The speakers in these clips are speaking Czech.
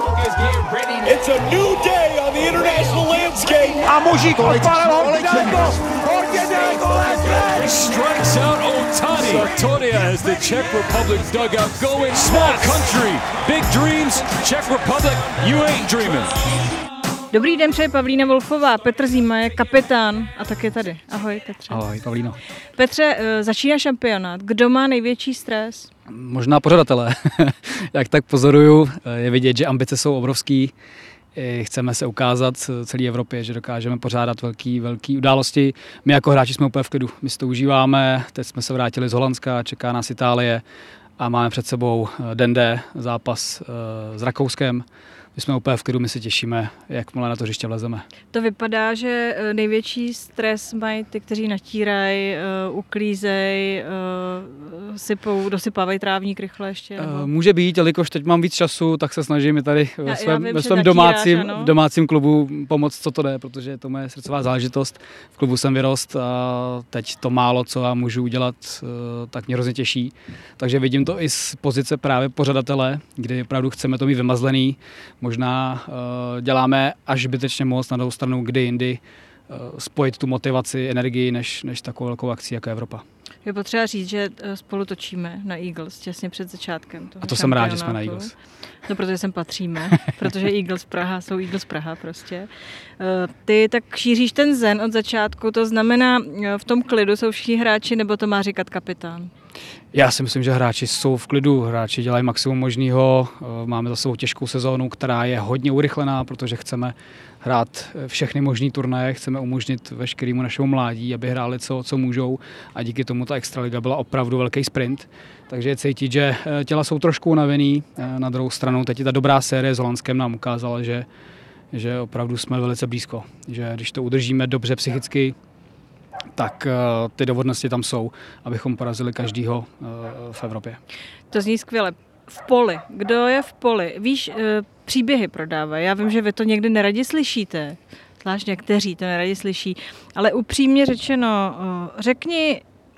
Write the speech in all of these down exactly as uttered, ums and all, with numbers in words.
It's a new day on the international landscape. A Mužík odpálil Horďáko. Horďáko strikes out Ohtani. Sartonia has the Czech Republic dugout going. Small country, big dreams. Czech Republic, you ain't dreaming. Dobrý den, přeje Pavlína Wolfová. Petr Zima je kapitán a tak je tady. Ahoj, Petře. Ahoj, Pavlíno. Petře, začíná šampionát. Kdo má největší stres? Možná pořadatelé. Jak tak pozoruju, je vidět, že ambice jsou obrovský. Chceme se ukázat celé Evropě, že dokážeme pořádat velký, velký události. My jako hráči jsme úplně v klidu. My si to užíváme. Teď jsme se vrátili z Holandska, čeká nás Itálie a máme před sebou den D, zápas s Rakouskem. My jsme úplně v klidu, my se těšíme, jakmile na to hřiště vlezeme. To vypadá, že největší stres mají ty, kteří natírají, uh, uklízejí, uh, sypou, dosypávají trávník rychle ještě. Nebo? Může být, jelikož teď mám víc času, tak se snažím i tady já, ve svém, vím, ve svém domácím, natíráš, domácím klubu pomoct, co to jde, protože je to moje srdcová záležitost. V klubu jsem vyrost a teď to málo, co já můžu udělat, tak mě hrozně těší. Takže vidím to i z pozice právě pořadatele, kdy opravdu chceme to mít vymazlený. Možná uh, děláme až zbytečně moc, na druhou stranu kdy jindy uh, spojit tu motivaci, energii, než, než takovou velkou akci jako Evropa. Je potřeba říct, že spolu točíme na Eagles těsně před začátkem toho A to jsem rád, že jsme na Eagles. No, protože sem patříme, protože Eagles Praha jsou Eagles Praha prostě. Ty tak šíříš ten zen od začátku, to znamená, v tom klidu jsou všichni hráči, nebo to má říkat kapitán? Já si myslím, že hráči jsou v klidu, hráči dělají maximum možného, máme za sebou těžkou sezónu, která je hodně urychlená, protože chceme hrát všechny možný turnaje, chceme umožnit veškerému našemu mládí, aby hráli co, co můžou a díky tomu ta extraliga byla opravdu velký sprint. Takže je cítit, že těla jsou trošku unavený, na druhou stranu teď ta dobrá série s Holandskem nám ukázala, že, že opravdu jsme velice blízko, že když to udržíme dobře psychicky, tak uh, ty dovednosti tam jsou, abychom porazili každýho uh, v Evropě. To zní skvěle. V poli. Kdo je v poli? Víš, uh, příběhy prodávají. Já vím, že vy to někdy neradi slyšíte. Zvlášť někteří to neradi slyší. Ale upřímně řečeno, uh, řekni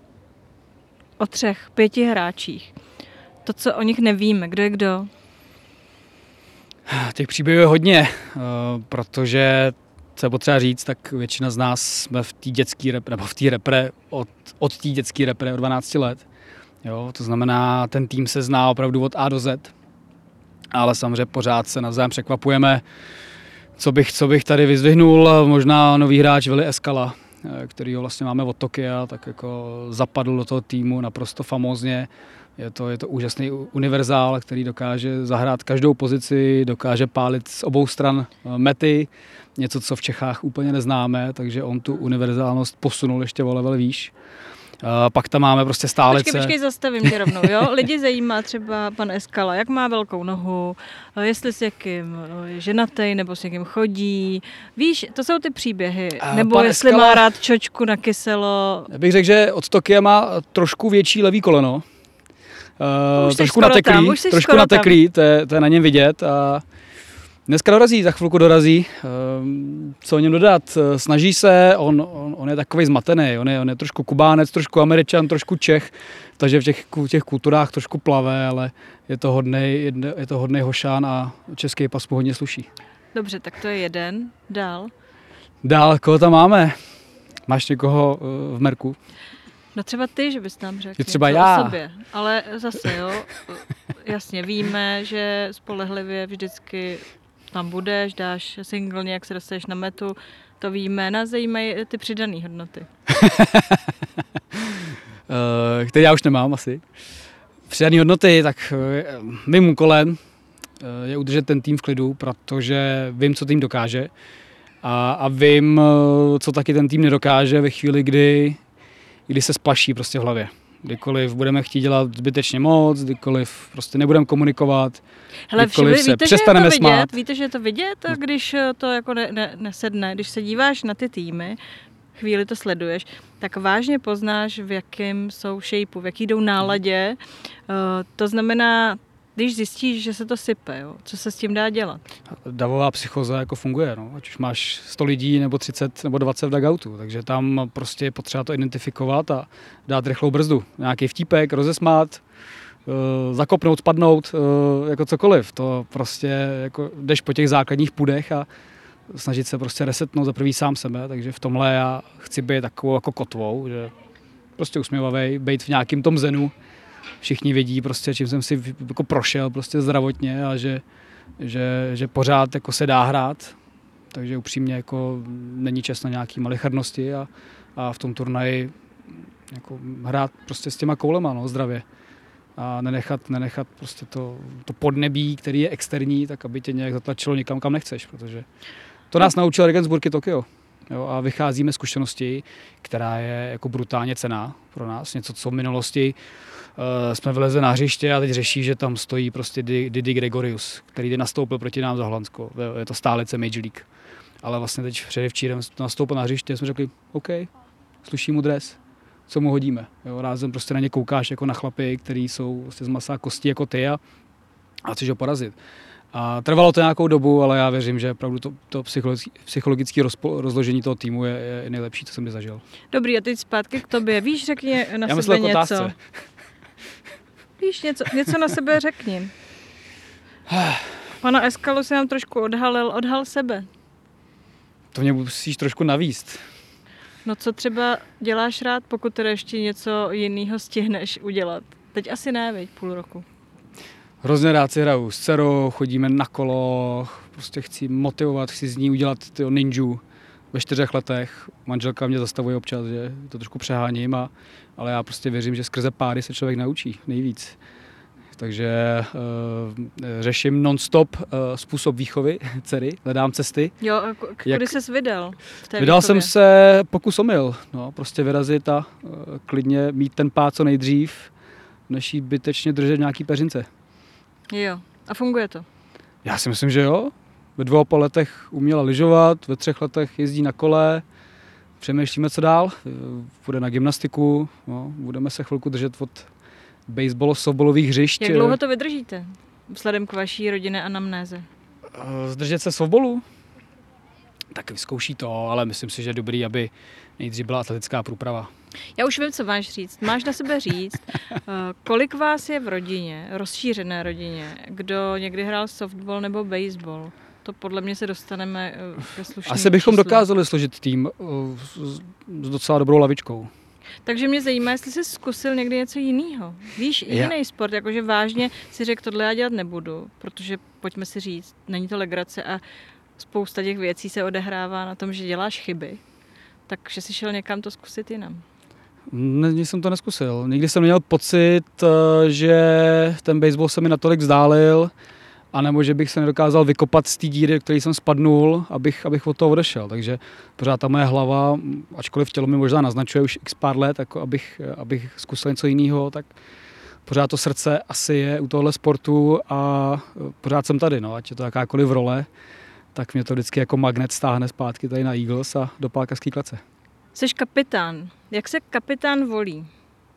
o třech, pěti hráčích. To, co o nich nevíme. Kdo je kdo? Těch příběhů je hodně, uh, protože co je potřeba říct, tak většina z nás jsme v té dětské repre, nebo v té repre od, od té dětské repre od dvanácti let. Jo, to znamená, ten tým se zná opravdu od A do Z, ale samozřejmě pořád se navzájem překvapujeme. Co bych, co bych tady vyzdvihnul, možná nový hráč Willy Eskala, kterýho vlastně máme od Tokia, tak jako zapadl do toho týmu naprosto famózně. Je to, je to úžasný univerzál, který dokáže zahrát každou pozici, dokáže pálit z obou stran mety, něco, co v Čechách úplně neznáme, takže on tu univerzálnost posunul ještě o level výš. Uh, pak tam máme prostě stálece. Počkej, počkej, zastavím tě rovnou, jo? Lidi zajímá třeba pan Eskala, jak má velkou nohu, jestli s jakým je ženatej, nebo s jakým chodí. Víš, to jsou ty příběhy. Uh, nebo jestli Eskala, má rád čočku na kyselo. Já bych řekl, že od Tokia má trošku větší levý koleno. Uh, trošku nateklý, trošku nateklý, to je, to je na něm vidět. A dneska dorazí, za chvilku dorazí. Co o něm dodat? Snaží se, on, on, on je takový zmatený, on je, on je trošku Kubánec, trošku Američan, trošku Čech, takže v těch, těch kulturách trošku plave, ale je to hodnej, je to hodnej hošán a český pas mu hodně sluší. Dobře, tak to je jeden. Dál? Dál, koho tam máme? Máš někoho v merku? No třeba ty, že bys tam řekl třeba já. O sobě. Ale zase, jo, jasně víme, že spolehlivě vždycky tam budeš, dáš single, nějak se dostaneš na metu, to víme, nás zajímají ty přidané hodnoty. Který já už nemám asi. Přidané hodnoty, tak mým úkolem je udržet ten tým v klidu, protože vím, co tým dokáže a, a vím, co taky ten tým nedokáže ve chvíli, kdy, kdy se splaší prostě v hlavě. Kdykoliv budeme chtít dělat zbytečně moc, kdykoliv prostě nebudeme komunikovat, hele, kdykoliv se víte, přestaneme že je to vidět, smát. Víte, že je to vidět, když to jako ne, ne, nesedne, když se díváš na ty týmy, chvíli to sleduješ, tak vážně poznáš, v jakém jsou shapeu, v jaký jdou náladě. To znamená, když zjistíš, že se to sype, jo, co se s tím dá dělat? Davová psychoza jako funguje, no. Ať už máš sto lidí nebo třicet nebo dvacet v dugoutu, takže tam prostě je potřeba to identifikovat a dát rychlou brzdu. Nějaký vtípek, rozesmát, zakopnout, spadnout, jako cokoliv. To prostě jako jdeš po těch základních půdech a snažit se prostě resetnout za prvý sám sebe, takže v tomhle já chci být takovou jako kotvou, že prostě usměvavej, být v nějakým tom zenu. Všichni vědí prostě, čím jsem si jako prošel prostě zdravotně a že, že, že pořád jako se dá hrát. Takže upřímně jako není čas na nějaký malicharnosti a, a v tom turnaji jako hrát prostě s těma koulema, no, zdravě. A nenechat, nenechat prostě to, to podnebí, který je externí, tak aby tě nějak zatlačilo někam, kam nechceš, protože to nás naučil Regensburg i Tokio. Jo, a vycházíme z zkušenosti, která je jako brutálně cenná pro nás. Něco, co v minulosti uh, jsme vylezli na hřiště a teď řeší, že tam stojí prostě Didi Gregorius, který nastoupil proti nám za Holandsko. Je to stálice Major League. Ale vlastně teď předevčírem nastoupil na hřiště, jsme řekli, OK, sluší mu dres, co mu hodíme. Jo, rázem prostě na ně koukáš jako na chlapy, který jsou vlastně z masa a kostí jako ty a, a chceš ho porazit. A trvalo to nějakou dobu, ale já věřím, že opravdu to, to psychologické rozložení toho týmu je, je nejlepší, co jsem kdy zažil. Dobrý, a teď zpátky k tobě. Víš, řekni na já sebe jako něco. Otázce. Víš, něco, něco na sebe řekni. Pana Eskalu se nám trošku odhalil, odhal sebe. To mě musíš trošku navíst. No co třeba děláš rád, pokud teda ještě něco jiného stihneš udělat? Teď asi ne, veď, půl roku. Hrozně rád si hraju s dcerou, chodíme na kolo, prostě chci motivovat, chci z ní udělat tyho ninju ve čtyřech letech. Manželka mě zastavuje občas, že to trošku přeháním, a, ale já prostě věřím, že skrze pády se člověk naučí nejvíc. Takže uh, řeším non-stop uh, způsob výchovy dcery, hledám cesty. Jo, a k- kudy Jak... ses vydal? V té vydal výchově? jsem se pokus omyl, no, prostě vyrazit a uh, klidně mít ten pád co nejdřív, než jí bytečně držet nějaký peřince. Jo, a funguje to? Já si myslím, že jo. Ve dvou a půl letech uměla lyžovat, ve třech letech jezdí na kole, přemýšlíme, co dál. Půjde na gymnastiku, no, budeme se chvilku držet od baseball, softballových hřišť. Jak dlouho to vydržíte, vzhledem k vaší rodinné anamnéze? Zdržet se softballu? Tak vyzkouší to, ale myslím si, že je dobrý, aby nejdřív byla atletická průprava. Já už vím, co máš říct. Máš na sebe říct, kolik vás je v rodině, rozšířené rodině, kdo někdy hrál softball nebo baseball. To podle mě se dostaneme ke slušným Asi bychom číslům. dokázali složit tým s docela dobrou lavičkou. Takže mě zajímá, jestli jsi zkusil někdy něco jiného. Víš, Já. jiný sport, jakože vážně si řekl, tohle já dělat nebudu, protože pojďme si říct, není to legrace a spousta těch věcí se odehrává na tom, že děláš chyby. Takže jsi šel někam to zkusit jinam. Nikdy jsem to neskusil. Nikdy jsem neměl pocit, že ten baseball se mi natolik vzdálil, anebo že bych se nedokázal vykopat z té díry, do které jsem spadnul, abych, abych od toho odešel. Takže pořád ta moje hlava, ačkoliv tělo mi možná naznačuje už x pár let, jako abych, abych zkusil něco jiného, tak pořád to srdce asi je u tohle sportu a pořád jsem tady, no, ať je to jakákoliv role, tak mě to vždycky jako magnet stáhne zpátky tady na Eagles a do pálkařský klece. Jseš kapitán. Jak se kapitán volí?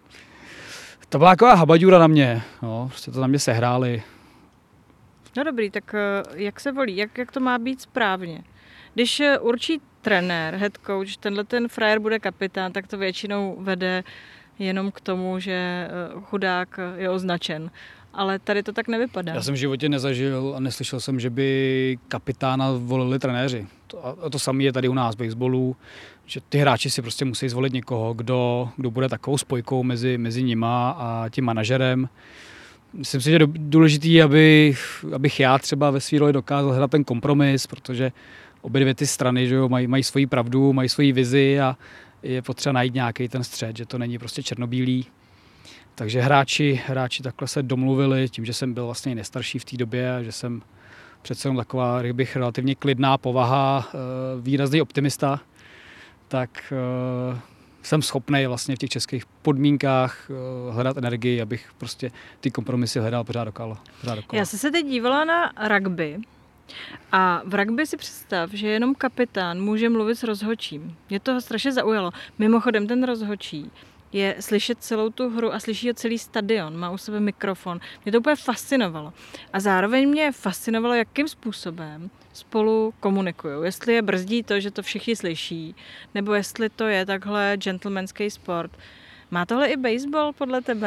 To byla taková habaďura na mě, no, prostě to na mě sehráli. No dobrý, tak jak se volí? Jak, jak to má být správně? Když určí trenér, head coach, tenhle ten frajer bude kapitán, tak to většinou vede jenom k tomu, že chudák je označen. Ale tady to tak nevypadá. Já jsem v životě nezažil a neslyšel jsem, že by kapitána volili trenéři. To, a to samé je tady u nás v baseballu, že ty hráči si prostě musí zvolit někoho, kdo, kdo bude takovou spojkou mezi, mezi nima a tím manažerem. Myslím si, že je důležitý, aby, abych já třeba ve své roli dokázal hledat ten kompromis, protože obě dvě ty strany, že jo, mají, mají svoji pravdu, mají svoji vizi a je potřeba najít nějaký ten střed, že to není prostě černobílý. Takže hráči, hráči takhle se domluvili, tím, že jsem byl vlastně nejstarší v té době a že jsem přece jenom taková, řekl bych, relativně klidná povaha, výrazný optimista, tak jsem schopný vlastně v těch českých podmínkách hledat energii, abych prostě ty kompromisy hledal pořád dokola. Pořád dokola. Já jsem se teď dívala na rugby a v rugby si představ, že jenom kapitán může mluvit s rozhodčím. Mě to strašně zaujalo. Mimochodem ten rozhodčí je slyšet celou tu hru a slyší ho celý stadion, má u sebe mikrofon. Mě to úplně fascinovalo. A zároveň mě fascinovalo, jakým způsobem spolu komunikují. Jestli je brzdí to, že to všichni slyší, nebo jestli to je takhle gentlemanský sport. Má tohle i baseball podle tebe?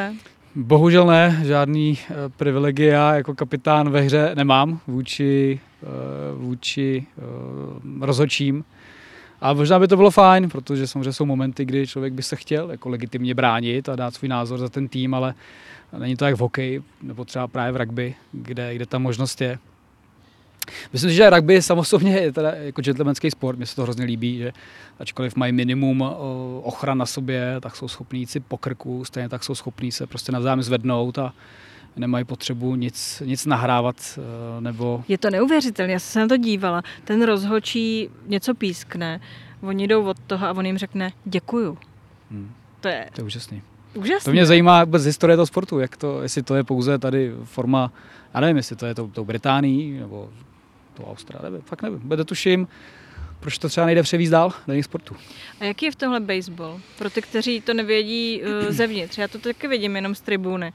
Bohužel ne, žádný uh, privilegia jako kapitán ve hře nemám vůči, uh, vůči uh, rozhodčím. A možná by to bylo fajn, protože samozřejmě jsou momenty, kdy člověk by se chtěl jako legitimně bránit a dát svůj názor za ten tým, ale není to jak v hokeji, nebo třeba právě v rugby, kde, kde ta možnost je. Myslím si, že rugby samozřejmě je teda jako gentlemanský sport, mně se to hrozně líbí, že ačkoliv mají minimum ochran na sobě, tak jsou schopní jít si po krku, stejně tak jsou schopní se prostě navzájem zvednout a nemají potřebu nic, nic nahrávat. Nebo... Je to neuvěřitelné, já jsem se na to dívala. Ten rozhodčí něco pískne, oni jdou od toho a on jim řekne děkuju. Hmm. To je... To je úžasný. Úžasný. To mě zajímá vůbec historie toho sportu, jak to, jestli to je pouze tady forma, já nevím, jestli to je tou, tou Británií, nebo tou Austrálii, nevím, fakt nevím, bude tuším, proč to třeba nejde převízt dál do jiných sportů. A jaký je v tomhle baseball? Pro ty, kteří to nevědí uh, zevnitř, já to taky vidím jenom z tribuny.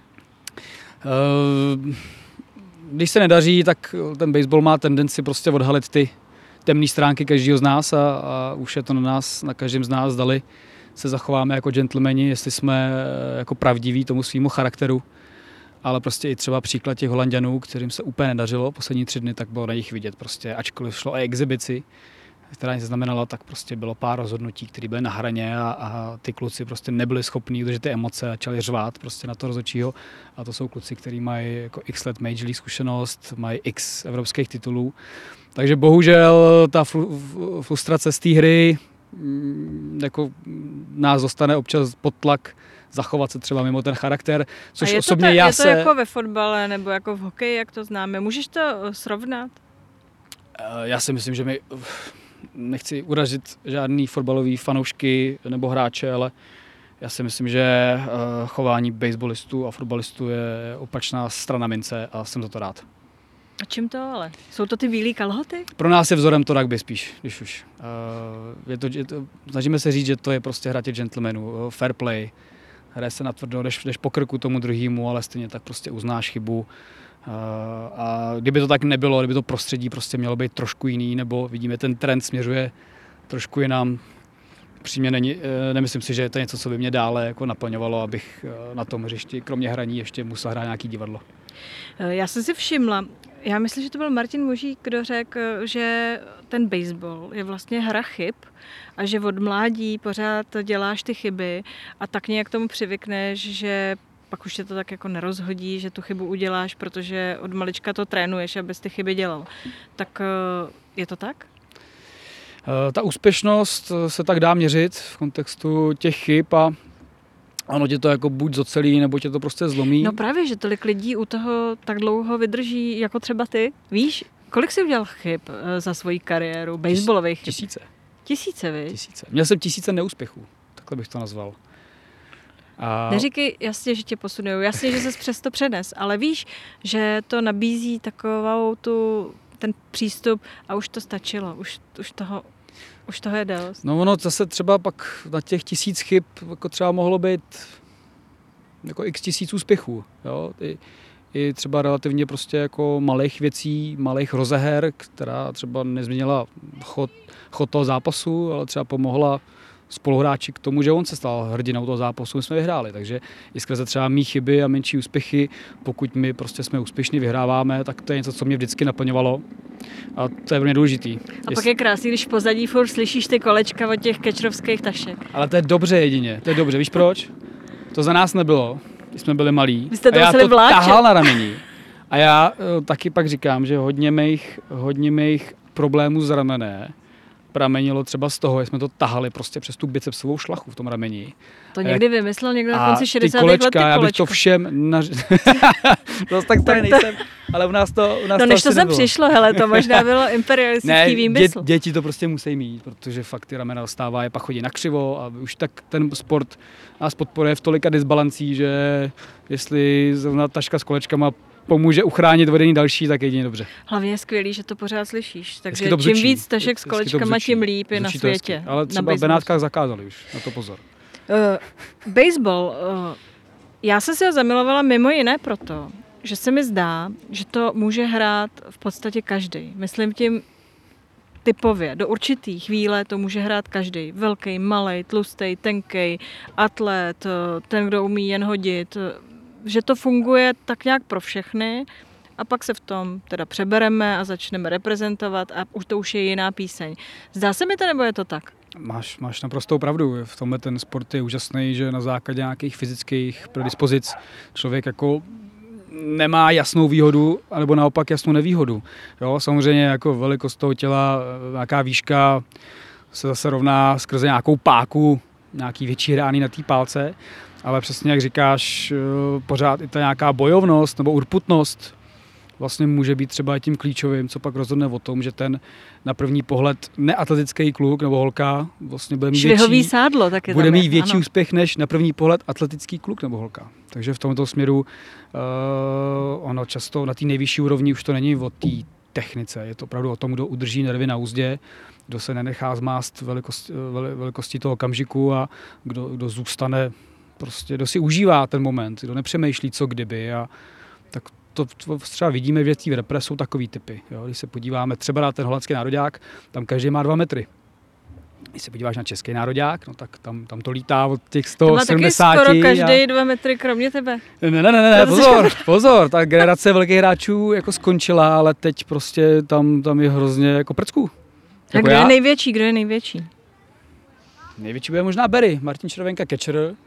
Uh, když se nedaří, tak ten baseball má tendenci prostě odhalit ty temné stránky každého z nás a, a už je to na nás, na každém z nás, zdali se zachováme jako gentlemani, jestli jsme jako pravdiví tomu svýmu charakteru. Ale prostě i třeba příklad těch Holanďanů, kterým se úplně nedařilo poslední tři dny, tak bylo na nich vidět prostě, ačkoliv šlo o exibici, která nic znamenala, tak prostě bylo pár rozhodnutí, které byly na hraně a, a ty kluci prostě nebyli schopní udržet ty emoce a začali řvát prostě na to rozhodčího. A to jsou kluci, kteří mají jako x let Major League zkušenost, mají x evropských titulů. Takže bohužel ta frustrace z té hry jako nás dostane občas pod tlak zachovat se třeba mimo ten charakter, což a je osobně to ta, já je to se... jako ve fotbale nebo jako v hokeji, jak to známe. Můžeš to srovnat? Já si myslím, že my nechci uražit žádný fotbalový fanoušky nebo hráče, ale já si myslím, že chování baseballistů a fotbalistů je opačná strana mince a jsem za to rád. A čím to ale? Jsou to ty bílé kalhoty? Pro nás je vzorem to rugby spíš, když už. Je to, je to, snažíme se říct, že to je prostě hra těch gentlemanů, fair play. Hraje se natvrdo, jdeš, jdeš po krku tomu druhému, ale stejně tak prostě uznáš chybu. A kdyby to tak nebylo, kdyby to prostředí prostě mělo být trošku jiný, nebo vidíme, ten trend směřuje trošku jinam, přímě není, nemyslím si, že to je něco, co by mě dále jako naplňovalo, abych na tom hřišti, kromě hraní, ještě musel hrát nějaký divadlo. Já jsem si všimla, já myslím, že to byl Martin Mužík, kdo řekl, že ten baseball je vlastně hra chyb a že od mládí pořád děláš ty chyby a tak nějak k tomu přivykneš, že pak už tě to tak jako nerozhodí, že tu chybu uděláš, protože od malička to trénuješ, abys ty chyby dělal. Tak je to tak? Ta úspěšnost se tak dá měřit v kontextu těch chyb a ano, tě to jako buď zocelí, nebo tě to prostě zlomí. No právě, že tolik lidí u toho tak dlouho vydrží, jako třeba ty. Víš, kolik jsi udělal chyb za svoji kariéru, baseballových chyb? Tisíce. Tisíce, víš? Tisíce. Měl jsem tisíce neúspěchů, takhle bych to nazval. A... Neříkej jasně, že tě posunují, jasně, že ses přesto přenes, ale víš, že to nabízí takovou tu, ten přístup a už to stačilo, už, už toho Už toho je dost. No ono zase třeba pak na těch tisíc chyb jako třeba mohlo být jako x tisíc úspěchů. Jo? I, I třeba relativně prostě jako malých věcí, malých rozeher, která třeba nezměnila chod, chod toho zápasu, ale třeba pomohla spoluhráči k tomu, že on se stal hrdinou toho zápasu, my jsme vyhráli. Takže i skrze třeba mý chyby a menší úspěchy, pokud my prostě jsme úspěšní, vyhráváme, tak to je něco, co mě vždycky naplňovalo. A to je velmi důležitý. A pak je krásný, když v pozadí furt slyšíš ty kolečka od těch kečrovských tašek. Ale to je dobře jedině, to je dobře. Víš proč? To za nás nebylo, když jsme byli malí. Vy jste to a já to vláčet. tahal na rameni. A já taky pak říkám, že hodně mých, hodně mých problémů z ramene pramenilo třeba z toho, že jsme to tahali prostě přes tu bicepsovou šlachu v tom rameni. To někdy vymyslel někdo na konci šedesátých kolečka, let, ty kolečka. Já bych to všem... Naž... Zase tak tady nejsem, ale u nás to u nás No to než to sem nebylo. přišlo, hele, to možná bylo imperialistický ne, výmysl. Dě, děti to prostě musí mít, protože fakt ty ramena dostává, je pak chodí na křivo a už tak ten sport nás podporuje v tolika disbalancí, že jestli zrovna taška s kolečkama pomůže uchránit vedení další, tak jedině dobře. Hlavně je skvělý, že to pořád slyšíš. Takže to čím víc tašek s kolečkama, tím líp je na světě. Ale třeba v Benátkách zakázali už, na to pozor. Uh, baseball. Uh, já jsem se ho zamilovala mimo jiné proto, že se mi zdá, že to může hrát v podstatě každý. Myslím tím typově, do určitý chvíle to může hrát každý. Velký, malej, tlustý, tenkej, atlet, ten, kdo umí jen hodit. Že to funguje tak nějak pro všechny a pak se v tom teda přebereme a začneme reprezentovat a už to už je jiná píseň. Zdá se mi to, nebo je to tak? Máš, máš naprostou pravdu. V tomhle ten sport je úžasný, že na základě nějakých fyzických predispozic člověk jako nemá jasnou výhodu, anebo naopak jasnou nevýhodu. Jo, samozřejmě jako velikost toho těla, nějaká výška se zase rovná skrze nějakou páku, nějaký větší rány na té pálce, ale přesně jak říkáš, pořád i ta nějaká bojovnost nebo urputnost vlastně může být třeba tím klíčovým, co pak rozhodne o tom, že ten na první pohled neatletický kluk nebo holka vlastně bude mít Švihový větší, sádlo, taky bude mít je, větší ano. úspěch než na první pohled atletický kluk nebo holka. Takže v tomto směru uh, ono často na té nejvyšší úrovni už to není o té technice, je to opravdu o tom, kdo udrží nervy na úzdě, kdo se nenechá zmást velikost, velikostí toho okamžiku a kdo, kdo zůstane, prostě, kdo si užívá ten moment, kdo nepřemýšlí, co kdyby. A tak to, to třeba vidíme, že v té repre jsou takový typy. Jo? Když se podíváme třeba na ten holandský nároďák, tam každý má dva metry. Když se podíváš na český nároďák, no tak tam, tam to lítá od těch sto sedmdesát. To má taky skoro každý a... dva metry, kromě tebe. Ne, ne, ne, ne, pozor, pozor, ta generace velkých hráčů jako skončila, ale teď prostě tam, tam je hrozně jako prcku. A Jako kdo já. je největší, kdo je největší? Největší bude možná Barry, Martin Červenka, catcher. Uh,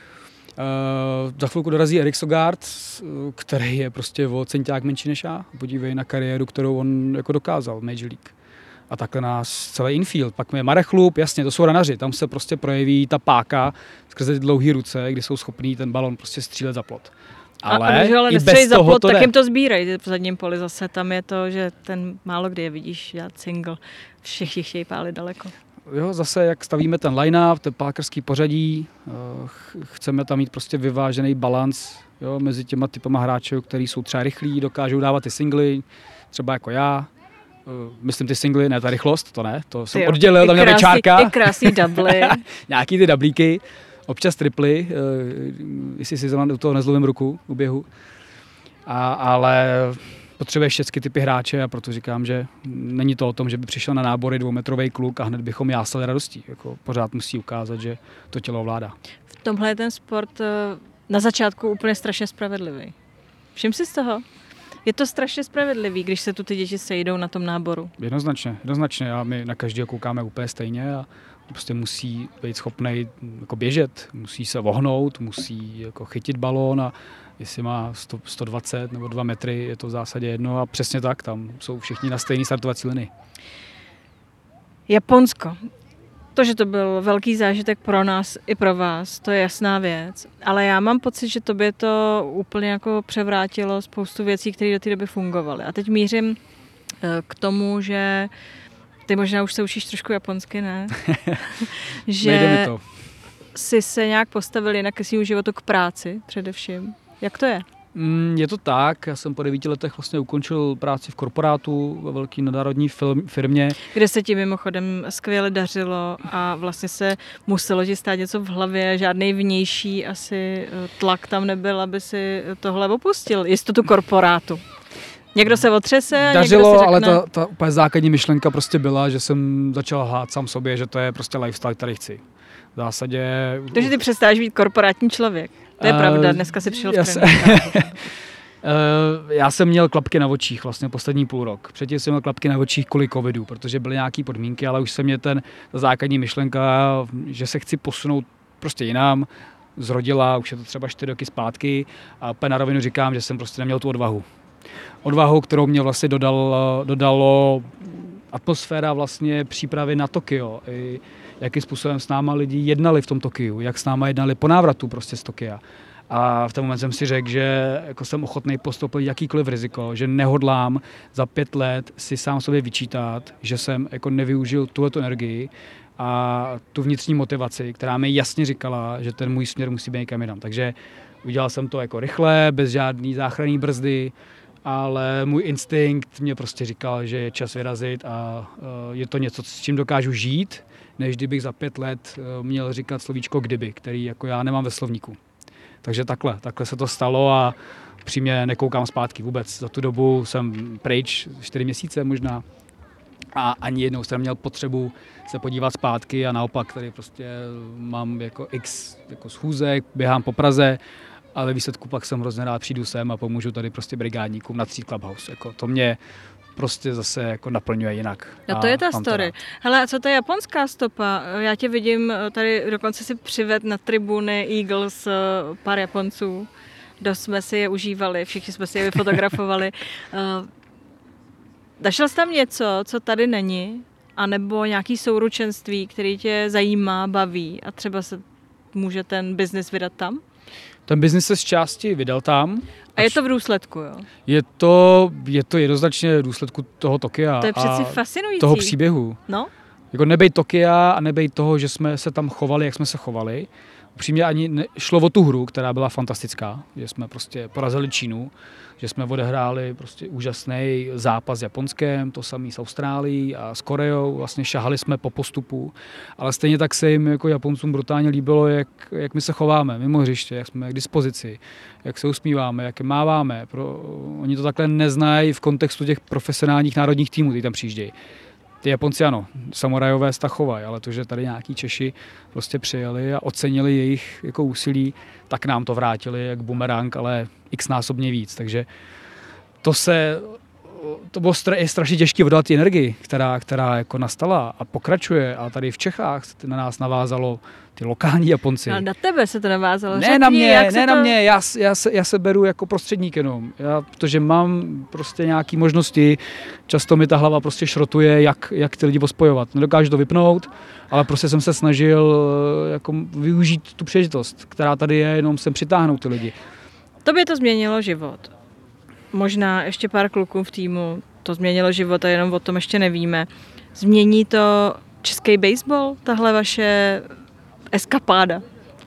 za chvilku dorazí Erik Sogard, který je prostě o centiák menší než já. Podívej na kariéru, kterou on jako dokázal v Major League. A takhle nás celý infield. Pak je Marek Chlup, jasně, to jsou ranaři. Tam se prostě projeví ta páka skrze ty dlouhé ruce, kdy jsou schopní ten balon prostě střílet za plot. Ale, a, a že ale i bez za toho plot, to tak jde. jim to sbírají v zadním poli zase. Tam je to, že ten málo kdy je vidíš dělat single. Všichni chtějí pálit daleko. Jo, zase jak stavíme ten line-up, ten pákerský pořadí, chceme tam mít prostě vyvážený balans, jo, mezi těma typama hráčů, kteří jsou třeba rychlí, dokážou dávat ty singly, třeba jako já. Myslím ty singly, ne ta rychlost, to ne, to jsem jo, oddělil, tam měla čárka. I krásný double. Nějaký ty dablíky, občas triply, jestli si do toho nezluvím ruku u běhu. A, ale potřebuješ všechny typy hráče a proto říkám, že není to o tom, že by přišel na nábory dvoumetrový kluk a hned bychom jásali radostí. Jako pořád musí ukázat, že to tělo ovládá. V tomhle je ten sport na začátku úplně strašně spravedlivý. Všim si z toho? Je to strašně spravedlivý, když se tu ty děti sejdou na tom náboru. Jednoznačně, jednoznačně. A my na každého koukáme úplně stejně a prostě musí být schopný jako běžet, musí se vohnout, musí jako chytit balón a jestli má sto, sto dvacet nebo dva metry, je to v zásadě jedno a přesně tak, tam jsou všichni na stejné startovací linii. Japonsko. To, že to byl velký zážitek pro nás i pro vás, to je jasná věc. Ale já mám pocit, že tobě to úplně jako převrátilo spoustu věcí, které do té doby fungovaly. A teď mířím k tomu, že ty možná už se učíš trošku japonsky, ne? Že to. jsi se nějak postavil jinak ke svému životu, k práci především. Jak to je? Je to tak, já jsem po devíti letech vlastně ukončil práci v korporátu ve velké nadnárodní firmě. Kde se ti mimochodem skvěle dařilo a vlastně se muselo ti stát něco v hlavě, žádný vnější asi tlak tam nebyl, aby si tohle opustil, jistotu korporátu. Někdo se otřese a dařilo, někdo si řekne... ale ta, ta úplně základní myšlenka prostě byla, že jsem začal lhát sám sobě, že to je prostě lifestyle, který chci. V zásadě... Takže ty přestáváš být korporátní člověk. To je uh, pravda, dneska si přišel v tréninku. Já jsem měl klapky na očích vlastně poslední půl rok. Předtím jsem měl klapky na očích kvůli covidu, protože byly nějaké podmínky, ale už se mě ten, ta základní myšlenka, že se chci posunout prostě jinam, zrodila, už je to třeba čtyři roky zpátky a úplně na rovinu říkám, že jsem prostě neměl tu odvahu. Odvahu, kterou mě vlastně dodal, dodalo atmosféra vlastně přípravy na Tokio. I jakým způsobem s náma lidi jednali v tom Tokiu, jak s náma jednali po návratu prostě z Tokia. A v ten moment jsem si řekl, že jako jsem ochotný postoupit jakýkoliv riziko, že nehodlám za pět let si sám sobě vyčítat, že jsem jako nevyužil tuhletu energii a tu vnitřní motivaci, která mi jasně říkala, že ten můj směr musí být někam jinam. Takže udělal jsem to jako rychle, bez žádný záchranný brzdy, ale můj instinkt mě prostě říkal, že je čas vyrazit a je to něco, s čím dokážu žít, než kdybych za pět let měl říkat slovíčko kdyby, který jako já nemám ve slovníku. Takže takhle, takhle se to stalo a přímě nekoukám zpátky vůbec. Za tu dobu jsem pryč, čtyři měsíce možná a ani jednou jsem měl potřebu se podívat zpátky a naopak tady prostě mám jako x jako schůzek, běhám po Praze, ale výsledku pak jsem hrozně rád přijdu sem a pomůžu tady prostě brigádníkům na tříd Clubhouse. Jako to mě prostě zase jako naplňuje jinak. No to je ta story. Hele, a co to je japonská stopa? Já tě vidím, tady dokonce si přived na tribuny Eagles pár Japonců. Dost jsme si je užívali, všichni jsme si je vyfotografovali. Našel jsi tam něco, co tady není? A nebo nějaký souručenství, který tě zajímá, baví a třeba se může ten biznis vydat tam? Ten biznis se z části vydal tam. A je to v důsledku, jo? Je to, je to jednoznačně v důsledku toho Tokia. To je přeci fascinující. Toho příběhu. No? Jako nebejt Tokia a nebejt toho, že jsme se tam chovali, jak jsme se chovali. Upřímně ani ne, šlo o tu hru, která byla fantastická, že jsme prostě porazili Čínu, že jsme odehráli prostě úžasný zápas s Japonskem, to samý s Austrálií a s Koreou, vlastně šahali jsme po postupu, ale stejně tak se jim jako Japoncům brutálně líbilo, jak, jak my se chováme mimo hřiště, jak jsme k dispozici, jak se usmíváme, jak je máváme. Pro, oni to takhle neznají v kontextu těch profesionálních národních týmů, kteří tam přijíždějí. Ty Japonci ano, samurajové stachovají, ale to, že tady nějaký Češi prostě přijeli a ocenili jejich jako úsilí, tak nám to vrátili jak bumerang, ale x-násobně víc. Takže to se, to bylo stra, strašně těžké oddat energii, která, která jako nastala a pokračuje a tady v Čechách na nás navázalo ty lokální Japonci. No, na tebe se to navázalo. Ne Řekni, na mě, jak ne to... na mě, já, já, se, já se beru jako prostředník jenom, já, protože mám prostě nějaké možnosti, často mi ta hlava prostě šrotuje, jak, jak ty lidi pospojovat. Nedokážu to vypnout, ale prostě jsem se snažil jako využít tu příležitost, která tady je, jenom sem přitáhnout ty lidi. Tobě to změnilo život. Možná ještě pár kluků v týmu to změnilo život a jenom o tom ještě nevíme. Změní to český baseball, tahle vaše eskapáda?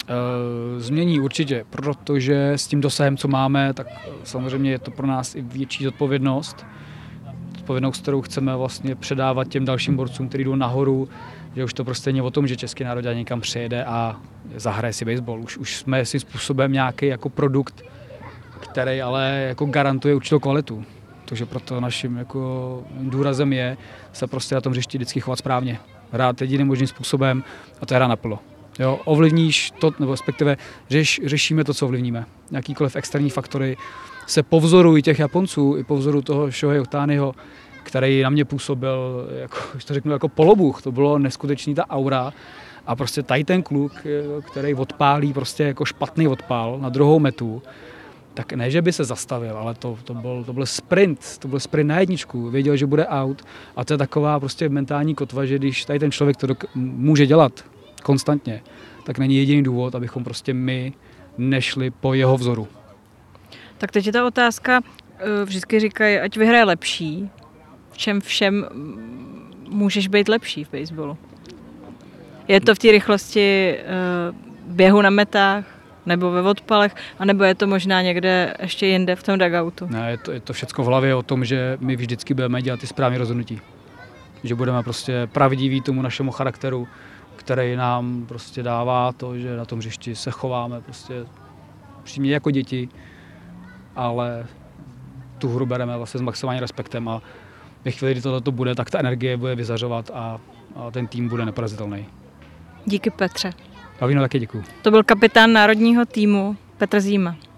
Změní určitě, protože s tím dosahem, co máme, tak samozřejmě je to pro nás i větší zodpovědnost. Zodpovědnost, kterou chceme vlastně předávat těm dalším borcům, kteří jdou nahoru, že už to prostě není o tom, že český národ někam přijede a zahraje si baseball. Už, už jsme svým způsobem nějaký jako produkt, který ale jako garantuje určitou kvalitu. Takže proto naším jako důrazem je se prostě na tom hřišti vždycky chovat správně. Hrát jediným možným způsobem a to je hra naplno. Jo, ovlivníš to, nebo respektive řeš, řešíme to, co ovlivníme. Jakýkoliv externí faktory se po vzoru i těch Japonců, i po vzoru toho Shohei Ohtaniho, který na mě působil, jako, to řeknu, jako polobůh. To bylo neskutečný ta aura. A prostě tady ten kluk, který odpálí prostě jako špatný odpál na druhou metu, tak ne, že by se zastavil, ale to, to, byl, to byl sprint, to byl sprint na jedničku, věděl, že bude out a to je taková prostě mentální kotva, že když tady ten člověk to dok- může dělat konstantně, tak není jediný důvod, abychom prostě my nešli po jeho vzoru. Tak teď je ta otázka, vždycky říkají, ať vyhraje lepší, v čem všem můžeš být lepší v baseballu? Je to v té rychlosti běhu na metách, nebo ve odpalech, anebo je to možná někde ještě jinde v tom dugoutu? Ne, je to, je to všecko v hlavě o tom, že my vždycky budeme dělat ty správné rozhodnutí. Že budeme prostě pravdiví tomu našemu charakteru, který nám prostě dává to, že na tom hřišti se chováme prostě přímě jako děti, ale tu hru bereme vlastně s maximálním respektem a ve chvíli, kdy tohle to bude, tak ta energie bude vyzařovat a, a ten tým bude neporazitelný. Díky Petře. Pavino, taky děkuju. To byl kapitán národního týmu Petr Zíma.